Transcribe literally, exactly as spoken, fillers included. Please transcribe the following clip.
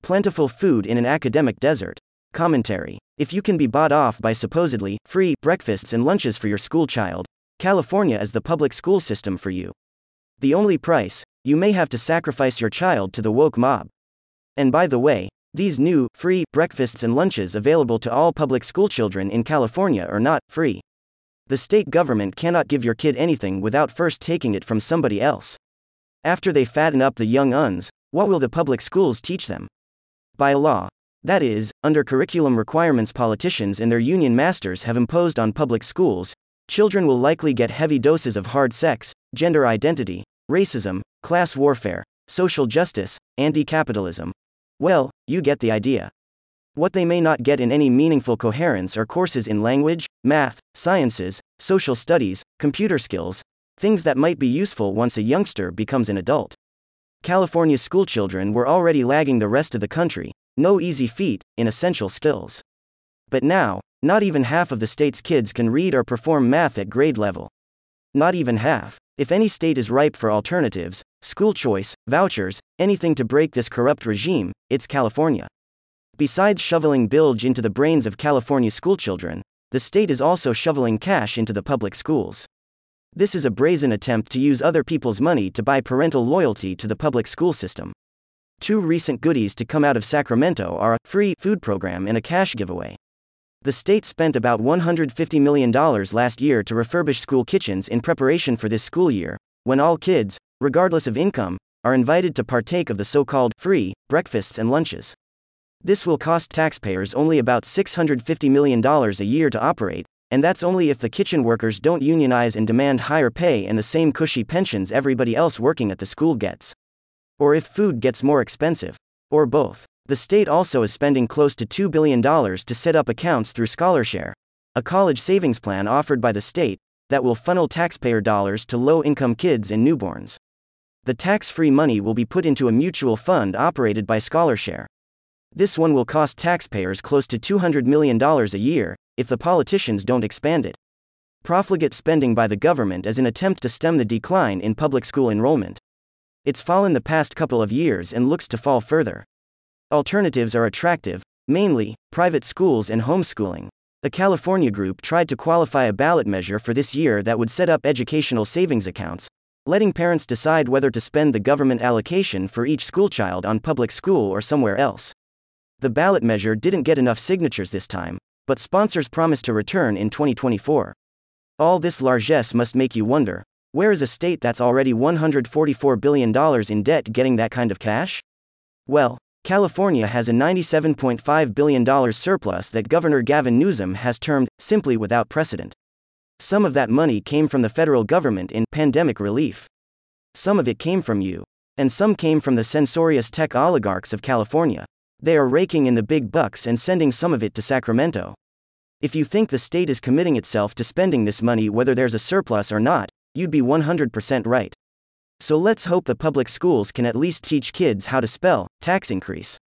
Plentiful food in an academic desert. Commentary. If you can be bought off by supposedly free breakfasts and lunches for your school child, California is the public school system for you. The only price, you may have to sacrifice your child to the woke mob. And by the way, these new, free breakfasts and lunches available to all public school children in California are not free. The state government cannot give your kid anything without first taking it from somebody else. After they fatten up the young uns, what will the public schools teach them? By law. That is, under curriculum requirements politicians and their union masters have imposed on public schools, children will likely get heavy doses of hard sex, gender identity, racism, class warfare, social justice, anti-capitalism. Well, you get the idea. What they may not get in any meaningful coherence are courses in language, math, sciences, social studies, computer skills, things that might be useful once a youngster becomes an adult. California's schoolchildren were already lagging the rest of the country, no easy feat, in essential skills. But now, not even half of the state's kids can read or perform math at grade level. Not even half. If any state is ripe for alternatives, school choice, vouchers, anything to break this corrupt regime, it's California. Besides shoveling bilge into the brains of California schoolchildren, the state is also shoveling cash into the public schools. This is a brazen attempt to use other people's money to buy parental loyalty to the public school system. Two recent goodies to come out of Sacramento are a free food program and a cash giveaway. The state spent about one hundred fifty million dollars last year to refurbish school kitchens in preparation for this school year, when all kids, regardless of income, are invited to partake of the so-called free breakfasts and lunches. This will cost taxpayers only about six hundred fifty million dollars a year to operate, and that's only if the kitchen workers don't unionize and demand higher pay and the same cushy pensions everybody else working at the school gets. Or if food gets more expensive. Or both. The state also is spending close to two billion dollars to set up accounts through ScholarShare, a college savings plan offered by the state that will funnel taxpayer dollars to low-income kids and newborns. The tax-free money will be put into a mutual fund operated by ScholarShare. This one will cost taxpayers close to two hundred million dollars a year, if the politicians don't expand it. Profligate spending by the government as an attempt to stem the decline in public school enrollment. It's fallen the past couple of years and looks to fall further. Alternatives are attractive, mainly private schools and homeschooling. A California group tried to qualify a ballot measure for this year that would set up educational savings accounts, letting parents decide whether to spend the government allocation for each schoolchild on public school or somewhere else. The ballot measure didn't get enough signatures this time, but sponsors promised to return in twenty twenty-four. All this largesse must make you wonder, where is a state that's already one hundred forty-four billion dollars in debt getting that kind of cash? Well, California has a ninety-seven point five billion dollars surplus that Governor Gavin Newsom has termed, simply without precedent. Some of that money came from the federal government in pandemic relief. Some of it came from you. And some came from the censorious tech oligarchs of California. They are raking in the big bucks and sending some of it to Sacramento. If you think the state is committing itself to spending this money whether there's a surplus or not, you'd be one hundred percent right. So let's hope the public schools can at least teach kids how to spell tax increase.